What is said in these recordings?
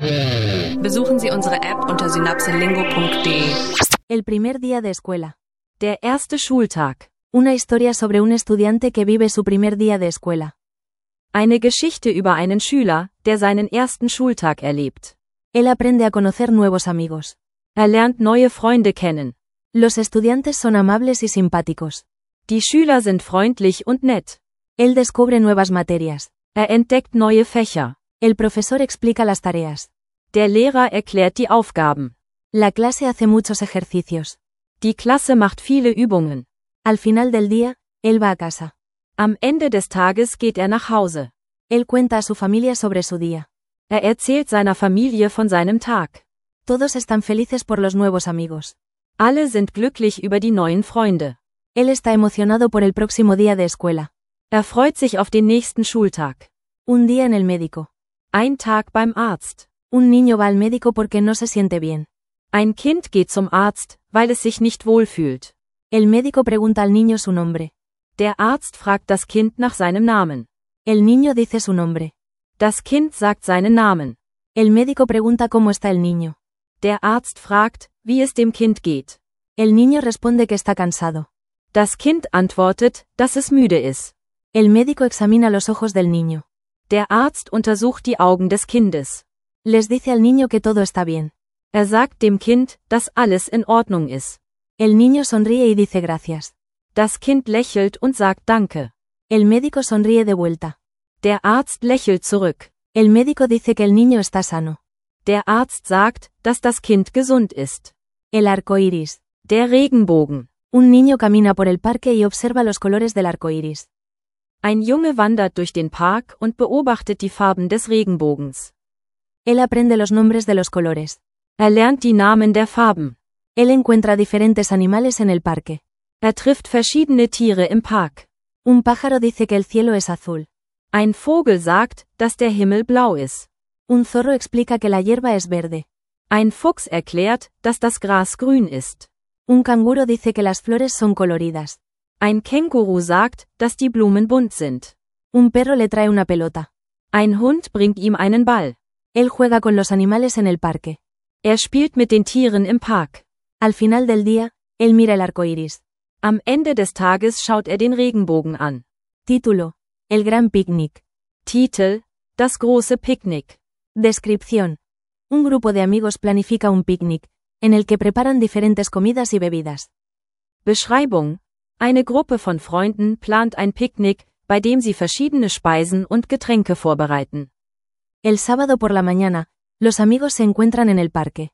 Besuchen Sie unsere App unter synapselingo.de. El primer día de escuela. Der erste Schultag. Una historia sobre un estudiante que vive su primer día de escuela. Eine Geschichte über einen Schüler, der seinen ersten Schultag erlebt. Él aprende a conocer nuevos amigos. Lernt neue Freunde kennen. Los estudiantes son amables y simpáticos. Die Schüler sind freundlich und nett. Él descubre nuevas materias. Entdeckt neue Fächer. El profesor explica las tareas. Der Lehrer erklärt die Aufgaben. La clase hace muchos ejercicios. Die Klasse macht viele Übungen. Al final del día, él va a casa. Am Ende des Tages geht nach Hause. Él cuenta a su familia sobre su día. Erzählt seiner Familie von seinem Tag. Todos están felices por los nuevos amigos. Alle sind glücklich über die neuen Freunde. Él está emocionado por el próximo día de escuela. Freut sich auf den nächsten Schultag. Un día en el médico. Ein Tag beim Arzt. Un niño va al médico porque no se siente bien. Ein Kind geht zum Arzt, weil es sich nicht wohlfühlt. El médico pregunta al niño su nombre. Der Arzt fragt das Kind nach seinem Namen. El niño dice su nombre. Das Kind sagt seinen Namen. El médico pregunta cómo está el niño. Der Arzt fragt, wie es dem Kind geht. El niño responde que está cansado. Das Kind antwortet, dass es müde ist. El médico examina los ojos del niño. Der Arzt untersucht die Augen des Kindes. Les dice al niño que todo está bien. Sagt dem Kind, dass alles in Ordnung ist. El niño sonríe y dice gracias. Das Kind lächelt und sagt Danke. El médico sonríe de vuelta. Der Arzt lächelt zurück. El médico dice que el niño está sano. Der Arzt sagt, dass das Kind gesund ist. El arco iris. Der Regenbogen. Un niño camina por el parque y observa los colores del arco iris. Ein Junge wandert durch den Park und beobachtet die Farben des Regenbogens. Él aprende los nombres de los colores. Lernt die Namen der Farben. Él encuentra diferentes animales en el parque. Trifft verschiedene Tiere im Park. Un pájaro dice que el cielo es azul. Ein Vogel sagt, dass der Himmel blau ist. Un zorro explica que la hierba es verde. Ein Fuchs erklärt, dass das Gras grün ist. Un canguro dice que las flores son coloridas. Ein Känguru sagt, dass die Blumen bunt sind. Un perro le trae una pelota. Ein Hund bringt ihm einen Ball. Él juega con los animales en el parque. Spielt mit den Tieren im Park. Al final del día, él mira el arco iris. Am Ende des Tages schaut den Regenbogen an. Título: El gran picnic. Titel: Das große Picknick. Descripción: Un grupo de amigos planifica un picnic, en el que preparan diferentes comidas y bebidas. Beschreibung: Eine Gruppe von Freunden plant ein Picknick, bei dem sie verschiedene Speisen und Getränke vorbereiten. El sábado por la mañana, los amigos se encuentran en el parque.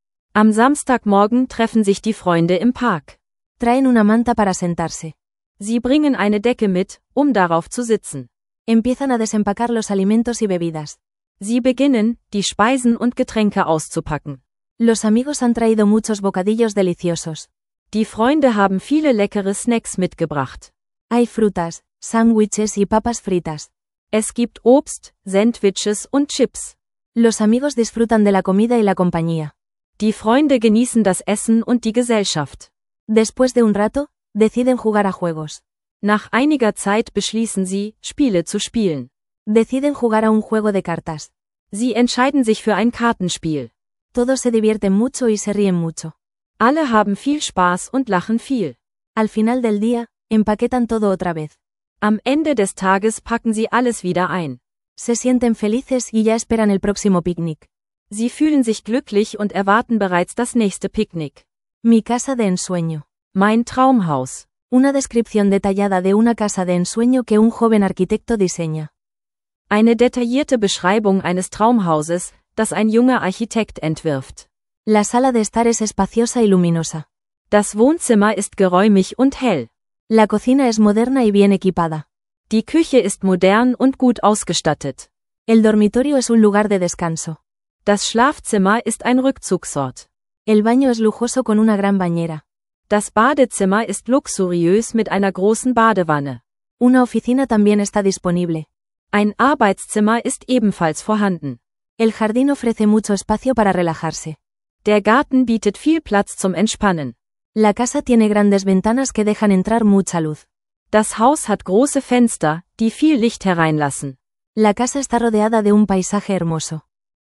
Am Samstagmorgen treffen sich die Freunde im Park. Traen una manta para sentarse. Sie bringen eine Decke mit, darauf zu sitzen. Empiezan a desempacar los alimentos y bebidas. Sie beginnen, die Speisen und Getränke auszupacken. Los amigos han traído muchos bocadillos deliciosos. Die Freunde haben viele leckere Snacks mitgebracht. Hay frutas, sándwiches y papas fritas. Es gibt Obst, Sandwiches und Chips. Los amigos disfrutan de la comida y la compañía. Die Freunde genießen das Essen und die Gesellschaft. Después de un rato, deciden jugar a juegos. Nach einiger Zeit beschließen sie, Spiele zu spielen. Deciden jugar a un juego de cartas. Sie entscheiden sich für ein Kartenspiel. Todos se divierten mucho y se ríen mucho. Alle haben viel Spaß und lachen viel. Al final del día, empaquetan todo otra vez. Am Ende des Tages packen sie alles wieder ein. Se sienten felices y ya esperan el próximo picnic. Sie fühlen sich glücklich und erwarten bereits das nächste Picknick. Mi casa de ensueño. Mein Traumhaus. Una descripción detallada de una casa de ensueño que un joven arquitecto diseña. Eine detaillierte Beschreibung eines Traumhauses, das ein junger Architekt entwirft. La sala de estar es espaciosa y luminosa. Das Wohnzimmer ist geräumig und hell. La cocina es moderna y bien equipada. Die Küche ist modern und gut ausgestattet. El dormitorio es un lugar de descanso. Das Schlafzimmer ist ein Rückzugsort. El baño es lujoso con una gran bañera. Das Badezimmer ist luxuriös mit einer großen Badewanne. Una oficina también está disponible. Ein Arbeitszimmer ist ebenfalls vorhanden. El jardín ofrece mucho espacio para relajarse. Der Garten bietet viel Platz zum Entspannen. La casa tiene grandes ventanas que dejan entrar mucha luz. Das Haus hat große Fenster, die viel Licht hereinlassen. La casa está rodeada de un paisaje hermoso.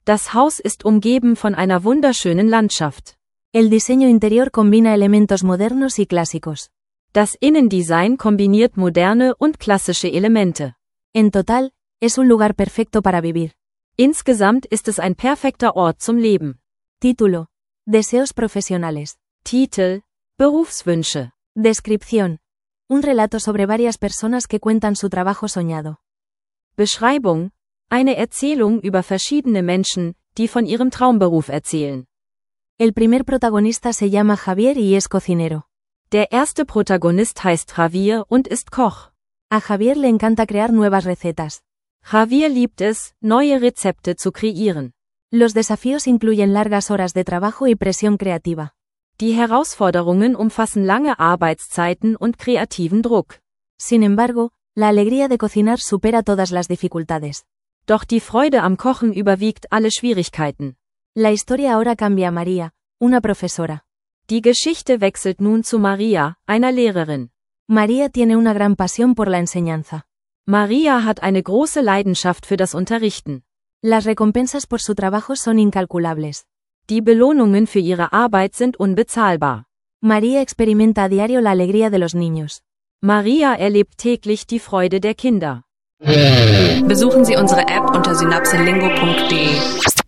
Das Haus ist umgeben von einer wunderschönen Landschaft. El diseño interior combina elementos modernos y clásicos. Das Innendesign kombiniert moderne und klassische Elemente. En total, es un lugar perfecto para vivir. Insgesamt ist es ein perfekter Ort zum Leben. Título. Deseos profesionales. Titel: Berufswünsche. Descripción. Un relato sobre varias personas que cuentan su trabajo soñado. Beschreibung: Eine Erzählung über verschiedene Menschen, die von ihrem Traumberuf erzählen. El primer protagonista se llama Javier y es cocinero. Der erste Protagonist heißt Javier und ist Koch. A Javier le encanta crear nuevas recetas. Javier liebt es, neue Rezepte zu kreieren. Los desafíos incluyen largas horas de trabajo y presión creativa. Die Herausforderungen umfassen lange Arbeitszeiten und kreativen Druck. Sin embargo, la alegría de cocinar supera todas las dificultades. Doch die Freude am Kochen überwiegt alle Schwierigkeiten. La historia ahora cambia a María, una profesora. Die Geschichte wechselt nun zu Maria, einer Lehrerin. María tiene una gran pasión por la enseñanza. Maria hat eine große Leidenschaft für das Unterrichten. Las recompensas por su trabajo son incalculables. Die Belohnungen für ihre Arbeit sind unbezahlbar. María experimenta a diario la alegría de los niños. Maria erlebt täglich die Freude der Kinder. Besuchen Sie unsere App unter synapselingo.de.